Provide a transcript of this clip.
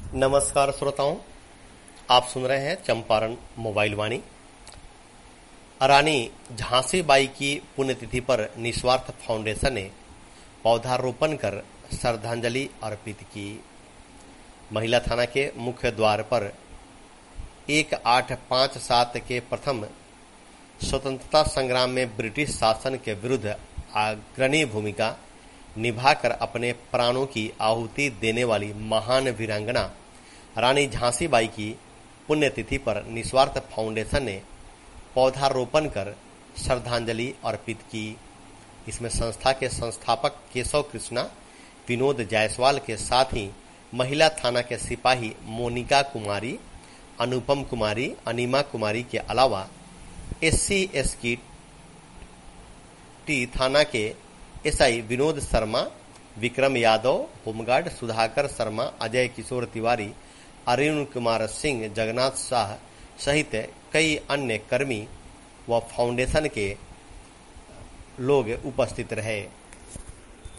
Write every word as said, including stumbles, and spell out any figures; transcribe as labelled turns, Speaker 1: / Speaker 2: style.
Speaker 1: नमस्कार श्रोताओं, आप सुन रहे हैं चंपारण मोबाइल वाणी। रानी झांसी बाई की पुण्यतिथि पर निस्वार्थ फाउंडेशन ने पौधारोपण कर श्रद्धांजलि अर्पित की। महिला थाना के मुख्य द्वार पर एक आठ पाँच सात के प्रथम स्वतंत्रता संग्राम में ब्रिटिश शासन के विरुद्ध अग्रणी भूमिका निभाकर अपने प्राणों की आहुति देने वाली महान वीरांगना रानी झांसी बाई की पुण्यतिथि पर निस्वार्थ फाउंडेशन ने पौधारोपण कर श्रद्धांजलि अर्पित की। इसमें संस्था के संस्थापक केशव कृष्णा, विनोद जायसवाल के साथ ही महिला थाना के सिपाही मोनिका कुमारी, अनुपम कुमारी, अनिमा कुमारी के अलावा एससी एसटी थाना के एसआई विनोद शर्मा, विक्रम यादव, होमगार्ड सुधाकर शर्मा, अजय किशोर तिवारी, अरुण कुमार सिंह, जगन्नाथ शाह सहित कई अन्य कर्मी व फाउंडेशन के लोग उपस्थित रहे।